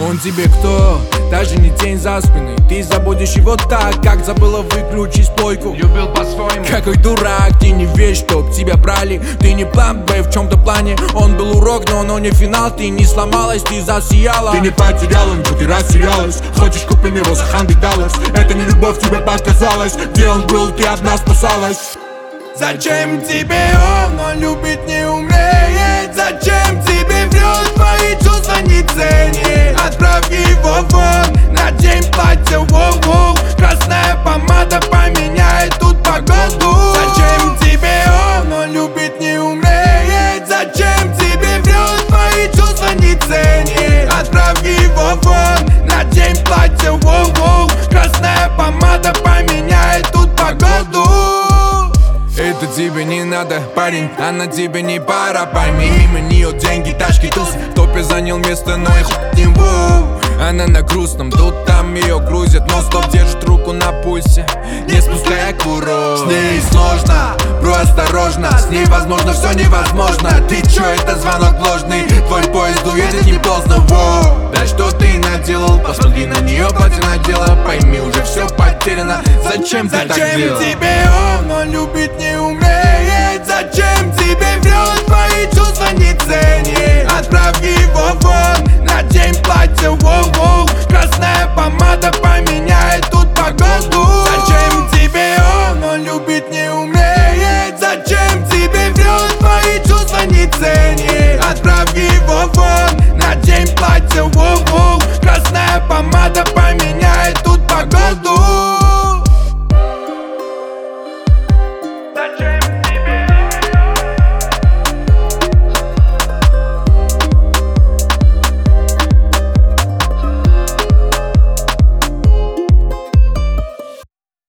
Он тебе кто? Даже не тень за спиной. Ты забудешь его так, как забыла выключить плойку. Любил по-своему. Какой дурак, ты не веришь, чтоб тебя брали. Ты не план Б в чем-то плане. Он был урок, но не финал. Ты не сломалась, ты засияла. Ты не потеряла, ничего, ты растерялась. Хочешь купим его за $100. Это не любовь, тебе показалось. Где он был, ты одна спасалась. Зачем тебе он любить не умеет? Зачем тебе врет, твои чувства не ценит? Отправь его вон, надень платье, воу-воу. Красная помада поменяет тут погоду. Зачем тебе он любить не умеет? Зачем тебе врет, твои чувства не ценит? Отправь его вон, надень платье, воу-воу. Красная помада поменяет тут погоду. Это тебе не надо, парень, она тебе не пара. Пойми, мимо нее деньги, тачки, туз. В топе занял место, но я хуй не буду. Она на грустном, тут там ее грузят. Но стоп, держит руку на пульсе, не спуская курок. С ней сложно, бро, осторожно. С ней возможно все невозможно. Ты чё, это звонок ложный. Твой поезд уедет не поздно, воу. Да что ты наделал, посмотри на нее, платье надела. Пойми, уже все потеряно. Зачем ты так делал? Зачем тебе он любить не умеет? Зачем тебе врет, твои чувства не ценит? Отправь его вон, надень платье, воу-воу. Красная помада поменяет тут погоду. Зачем тебе он любить не умеет? Зачем тебе врет, твои чувства не ценит? Отправь его вон, надень платье, воу-воу.